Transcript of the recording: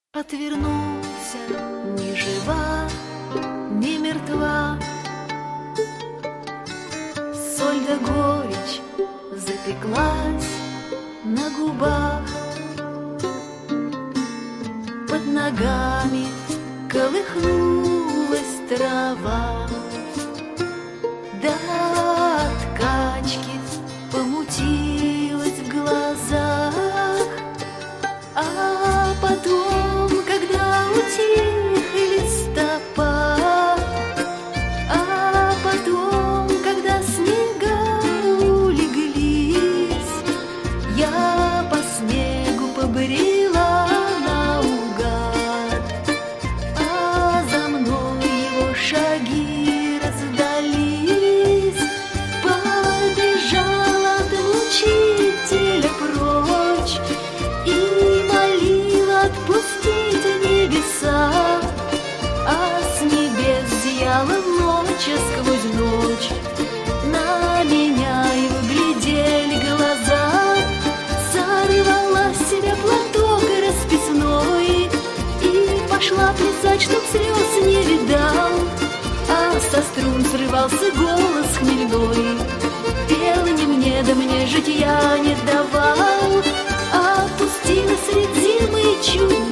Отвернулся, ни жива, ни мертва. Соль да горечь запеклась на губах. Под ногами колыхнулась трава. Да от качки помутилась в глазах. А потом, когда утих листопад, а потом, когда снега улеглись, я по снегу побрела наугад, а за мной его шаги раздались. Побежала от мучителя прочь и молила отпустить небеса, а с небес зияла ночь, а сквозь ночь на меня его глядели глаза. Сорвала с себя платок расписной и пошла плясать, чтоб слез не видал, а со струн срывался голос хмельной. Пел не мне, да мне житья не давал, а пустила средь зимы чудо.